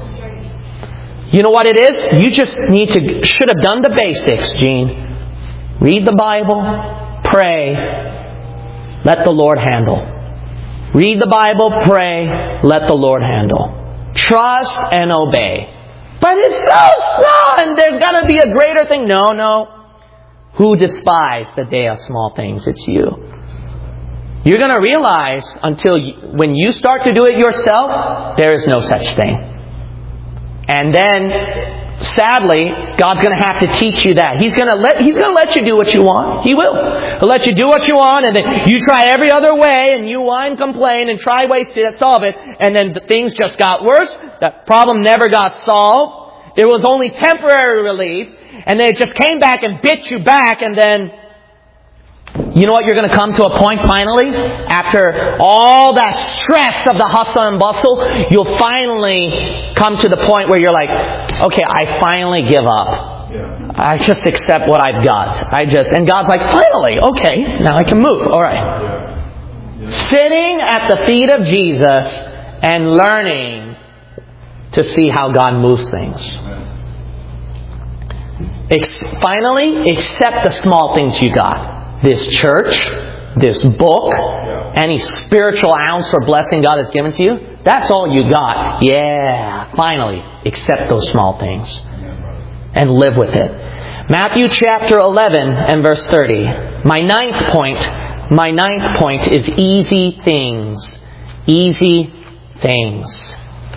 Speaker 1: You know what it is? You just need to, should have done the basics, Gene. Read the Bible, pray, let the Lord handle. Read the Bible, pray, let the Lord handle. Trust and obey. But it's so small and there's got to be a greater thing. No, no. Who despised the day of small things? It's you. You're going to realize until you, when you start to do it yourself, there is no such thing. And then sadly, God's going to have to teach you that. He's going to let He's going to let you do what you want. He will. He'll let you do what you want, and then you try every other way, and you whine, complain, and try ways to solve it, and then the things just got worse. That problem never got solved. It was only temporary relief, and they just came back and bit you back, and then you know what? You're going to come to a point finally, after all that stress of the hustle and bustle, you'll finally come to the point where you're like, okay, I finally give up.
Speaker 2: Yeah.
Speaker 1: I just accept what I've got. I just, and God's like, finally, okay, now I can move. All right.
Speaker 2: Yeah. Yeah.
Speaker 1: Sitting at the feet of Jesus and learning to see how God moves things. Ex- finally, accept the small things you got. This church, this book,
Speaker 2: Yeah.
Speaker 1: any spiritual ounce or blessing God has given to you, that's all you got. Yeah, finally, accept those small things and live with it. Matthew chapter eleven and verse thirty. My ninth point, my ninth point is easy things. Easy things.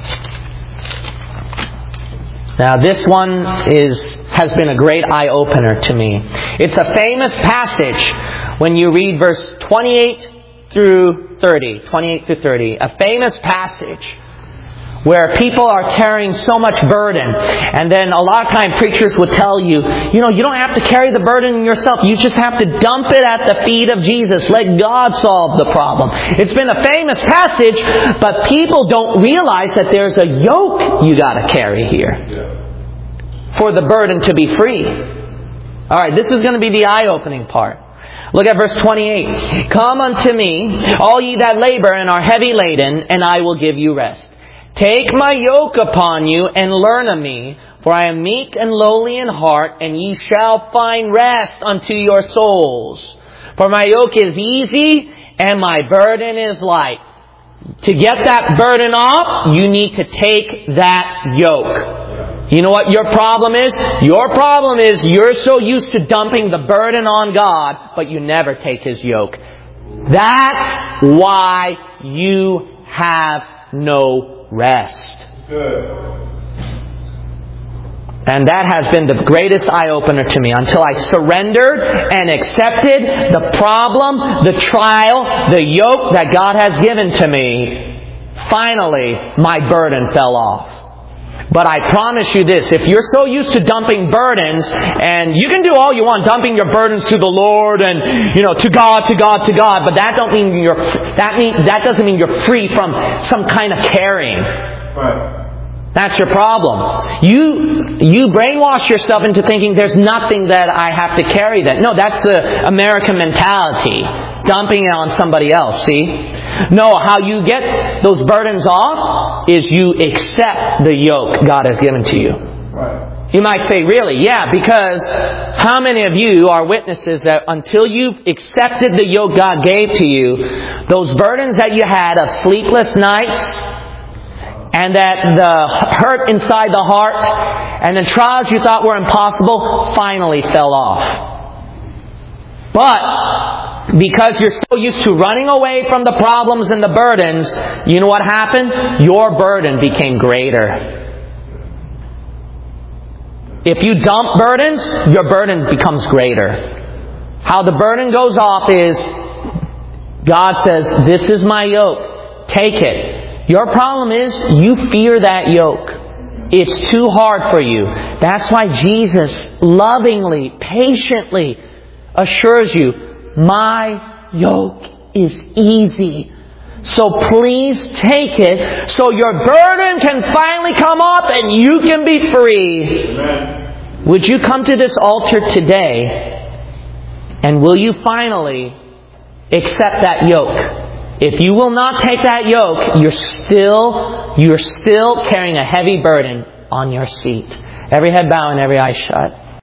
Speaker 1: Now this one is has been a great eye-opener to me. It's a famous passage when you read verse twenty-eight through thirty. twenty-eight through thirty. A famous passage where people are carrying so much burden. And then a lot of time preachers would tell you, you know, you don't have to carry the burden yourself. You just have to dump it at the feet of Jesus. Let God solve the problem. It's been a famous passage, but people don't realize that there's a yoke you got to carry here for the burden to be free. Alright, this is going to be the eye-opening part. Look at verse twenty-eight. Come unto me, all ye that labor and are heavy laden, and I will give you rest. Take my yoke upon you and learn of me, for I am meek and lowly in heart, and ye shall find rest unto your souls. For my yoke is easy and my burden is light. To get that burden off, you need to take that yoke. You know what your problem is? Your problem is you're so used to dumping the burden on God, but you never take His yoke. That's why you have no rest.
Speaker 2: Good.
Speaker 1: And that has been the greatest eye-opener to me until I surrendered and accepted the problem, the trial, the yoke that God has given to me. Finally, my burden fell off. But I promise you this, if you're so used to dumping burdens, and you can do all you want, dumping your burdens to the Lord and, you know, to God, to God, to God, but that don't mean you're, that mean, that doesn't mean you're free from some kind of carrying.
Speaker 2: Right.
Speaker 1: That's your problem. You, you brainwash yourself into thinking there's nothing that I have to carry that. No, that's the American mentality. Dumping it on somebody else, see? No, how you get those burdens off is you accept the yoke God has given to you.
Speaker 2: Right.
Speaker 1: You might say, really? Yeah, because how many of you are witnesses that until you've accepted the yoke God gave to you, those burdens that you had of sleepless nights, and that the hurt inside the heart, and the trials you thought were impossible, finally fell off. But because you're so used to running away from the problems and the burdens, you know what happened? Your burden became greater. If you dump burdens, your burden becomes greater. How the burden goes off is, God says, this is my yoke. Take it. Your problem is, you fear that yoke. It's too hard for you. That's why Jesus lovingly, patiently assures you, my yoke is easy. So please take it so your burden can finally come up and you can be free.
Speaker 2: Amen.
Speaker 1: Would you come to this altar today and will you finally accept that yoke? If you will not take that yoke, you're still, you're still carrying a heavy burden on your seat. Every head bowed and every eye shut.